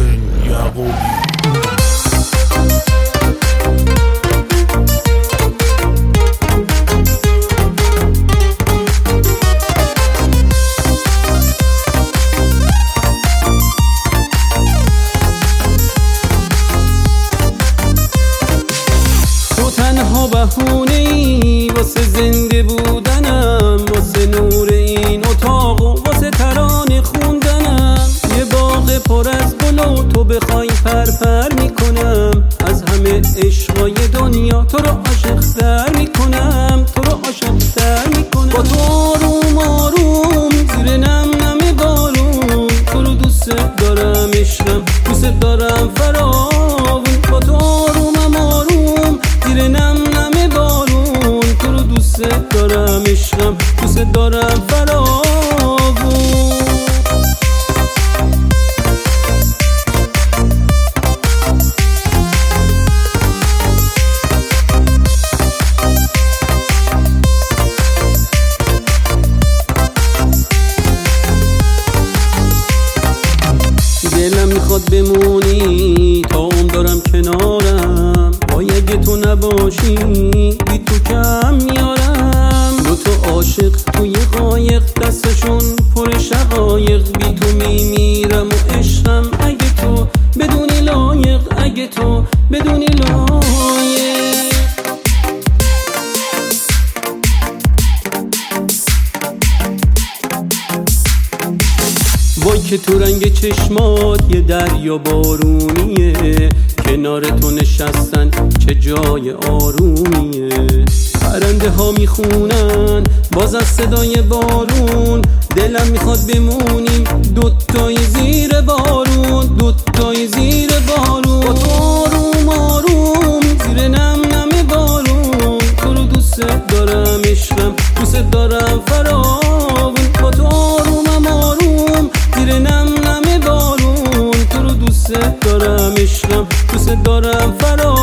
حسین یعقوبی. تنها بهونه‌ای واسه زنده بودنم، واسه نور این اتاق و واسه ترانه خوندنم. یه باغ پر از گل و تو بخوای پرپر میکنم، از همه عشقای دنیا تو رو عاشق‌تر میکنم، تو رو عاشق‌تر میکنم. با تو آروم آروم زیر نم نم بارون، تو رو دوست دارم عشقم، دوست دارم فراوون. با تو آرومم آروم زیر نم نم بارون، تو رو دوست دارم عشقم، دوست دارم فراوون. دلم میخواد بمونی تا اون دارم کنارم، وای اگه تو نباشی بی تو کم میارم. دو تا عاشق توی قایق دستشون پر شقایق، بی تو میمیرم و عشقم اگه تو بدونی لایق، اگه تو بدونی لایق. وای که تو رنگ چشمات یه دریا بارونیه، کنار تو نشستن چه جای آرومیه. پرنده ها میخونن باز از صدای بارون، دلم میخواد بمونیم دوتای زیر بارون، دوتای زیر بارون. با تو آروم آروم زیر نم نم بارون، تو رو دوست دارم عشقم، دوست دارم فراوون. با تو آرومم آروم زیر نم نم بارون، تو رو دوست دارم عشقم، دوست دارم فراوون.